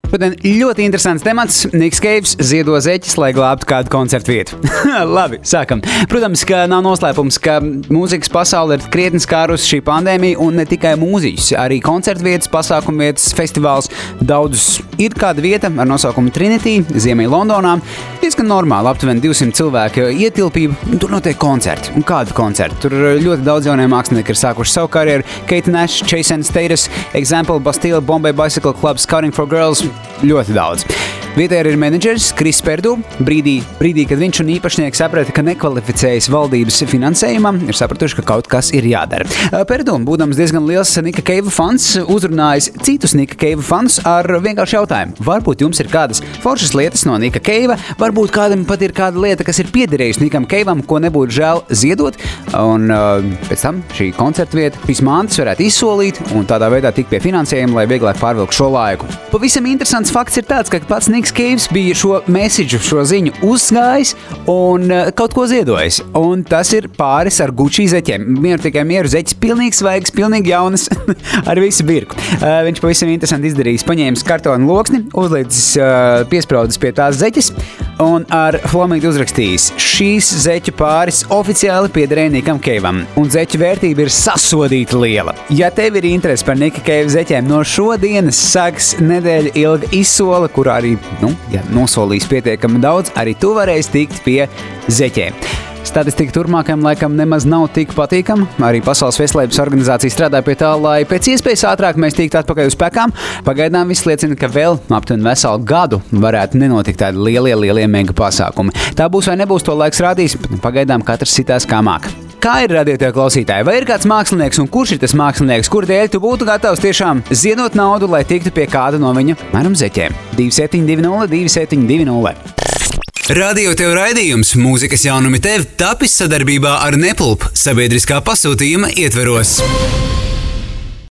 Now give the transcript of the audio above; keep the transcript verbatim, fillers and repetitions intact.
Šodien ļoti interesants temats. Niks Keivs ziedo zeķes, lai glābtu kādu koncertu vietu. Labi, sākam. Protams, ka nav noslēpums, ka mūzikas pasaule ir krietni skārusi šī pandēmija, un ne tikai mūziķus, arī koncertu vietas, pasākumu vietas, festivāls. Daudzus ir kāda vieta ar nosaukumu Trinity, Ziemeļ Londonā. Diezgan normāli, aptuveni divsimt cilvēku ietilpība, un tur notiek koncerti. Un kādi koncerti? Tur ļoti daudz jaunie mākslinieki ir sākuši savu karjeru. Kate Nash, Chase and Status, Example, Bastille, Bombay Bicycle Club, Scouting for Girls. Ļoti daudz. Vietējā ir menedžeris Kris Perdu. Brīdī, brīdī, kad viņš un īpašnieki saprata, ka nekvalificējas valdības finansējumam, ir sapratuši, ka kaut kas ir jādara. Perdu, būdams diezgan liels Nika Keiva fans, uzrunājis citus Nika Keiva fans ar vienkārši jautājumu. Varbūt jums ir kādas foršas lietas no Nika Keiva, varbūt kādam pat ir kāda lieta, kas ir piederējusi Nikam Keivam, ko nebūtu žēl ziedot, un uh, pēc tam šī koncerta vieta vismantas varētu izsolīt un tādā veidā tikt pie finansējuma, lai vieglāk pārvilkt šo laiku. Pavisam interesants fakts ir tāds, ka pats Niks Keivs bija šo mēsidžu, šo ziņu uzgājis un uh, kaut ko ziedojis. Un tas ir pāris ar Gucci zeķiem. Mieru tikai mieru zeķis, pilnīgi svaigs, pilnīgi jaunas, ar visu birku. Uh, viņš pavisam interesanti izdarījis, paņēmis kartonu loksni, uzlicis uh, piespraudis pie tās zeķes un ar flamīti uzrakstījis: šīs zeķu pāris oficiāli piederēja Nikam Keivam, un zeķu vērtība ir sasodīta liela. Ja tev ir interesi par Nika Keiva zeķiem, no šodienas sāks nedēļa ilga izsola, kurā arī, nu, ja nosolīs pietiekami daudz, arī tu varēsi tikt pie zeķiem. Statistika turpmākajam laikam nemaz nav tik patīkama. Arī Pasaules veselības organizācija strādā pie tā, lai pēc iespējas ātrāk mēs tiktu atpakaļ uz pekām. Pagaidām viss liecina, ka vēl aptuveni veselu gadu varētu nenotikt tādi lielie, lielie mega pasākumi. Tā būs vai nebūs, to laiks rādīs, pagaidām katrs sitās kā māk. Kā ir radītie klausītāji? Vai ir kāds mākslinieks, un kurš ir tas mākslinieks, kur dēļ tu būtu gatavs tiešām ziedot naudu, lai tiktu pie kāda no viņa, mēram, zeķiem? divi septiņi divi nulle divi septiņi divi nulle. Radio tev raidījums Mūzikas jaunumi tev tapis sadarbībā ar Nepulp sabiedriskā pasūtījuma ietveros.